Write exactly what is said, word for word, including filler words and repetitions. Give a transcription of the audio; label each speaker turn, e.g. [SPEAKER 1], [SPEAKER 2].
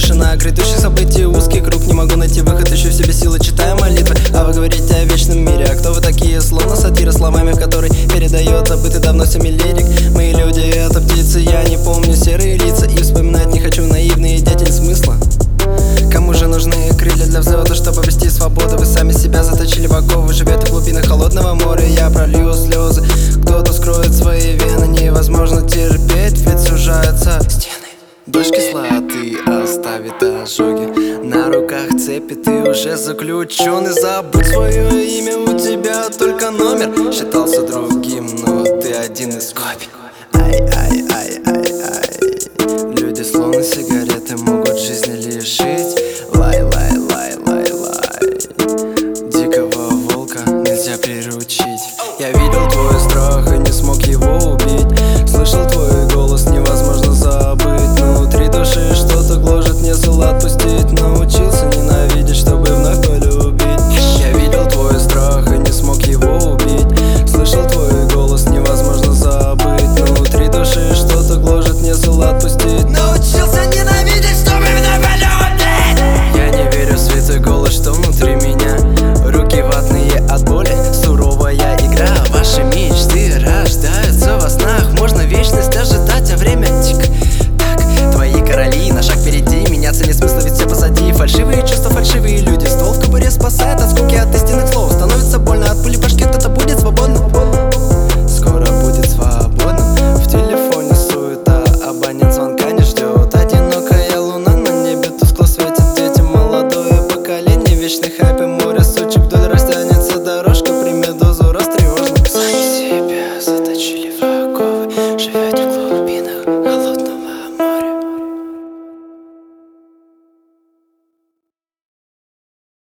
[SPEAKER 1] тишина грядущих событий, узкий круг. Не могу найти выход, ищу в себе силы, читаю молитвы. А вы говорите о вечном мире, а кто вы такие? Словно сатира словами, в которой передает забытый давно всеми лирик. Мы люди, это птицы, я не помню серые лица, и вспоминать не хочу наивные дети без смысла. Кому же нужны крылья для взлета, чтобы обрести свободу? Вы сами себя заточили в оковы, живете в глубинах холодного моря. Я пролью слезы, кто-то скроет свои вены. Невозможно терпеть, ведь сужаются стены. Дождь кислоты оставит ожоги, на руках цепи, ты уже заключен. И забудь свое имя, у тебя только номер. Считался другим, но ты один из копий.